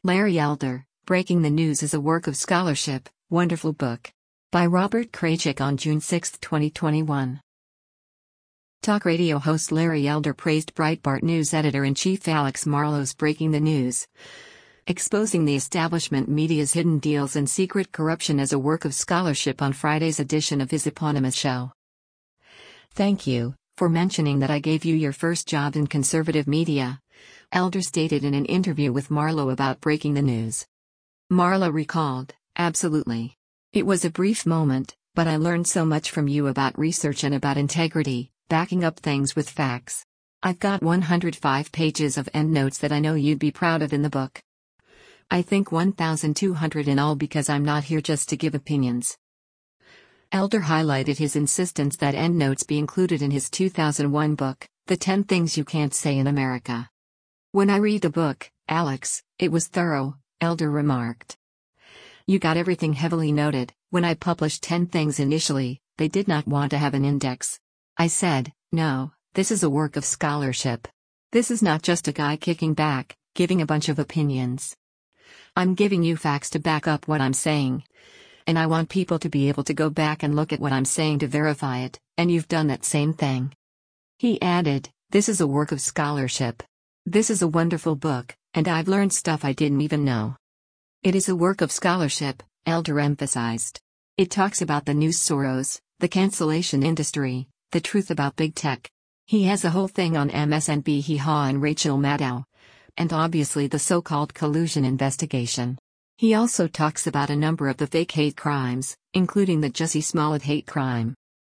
Larry Elder, Breaking the News is a work of scholarship, wonderful book. By Robert Kraychik on June 6, 2021. Talk radio host Larry Elder praised Breitbart News editor-in-chief Alex Marlow's Breaking the News, exposing the establishment media's hidden deals and secret corruption as a work of scholarship on Friday's edition of his eponymous show. "Thank you for mentioning that I gave you your first job in conservative media," Elder stated in an interview with Marlow about Breaking the News. Marlow recalled, "Absolutely. It was a brief moment, but I learned so much from you about research and about integrity, backing up things with facts. I've got 105 pages of endnotes that I know you'd be proud of in the book. I think 1,200 in all because I'm not here just to give opinions." Elder highlighted his insistence that endnotes be included in his 2001 book, The 10 Things You Can't Say in America. "When I read the book, Alex, it was thorough," Elder remarked. "You got everything heavily noted. When I published 10 Things initially, they did not want to have an index. I said, no, this is a work of scholarship. This is not just a guy kicking back, giving a bunch of opinions. I'm giving you facts to back up what I'm saying. And I want people to be able to go back and look at what I'm saying to verify it, and you've done that same thing." He added, "This is a work of scholarship. This is a wonderful book, and I've learned stuff I didn't even know." "It is a work of scholarship," Elder emphasized. "It talks about the news Soros, the cancellation industry, the truth about big tech. He has a whole thing on MSNBC Hee Haw and Rachel Maddow. And obviously the so-called collusion investigation. He also talks about a number of the fake hate crimes, including the Jussie Smollett hate crime.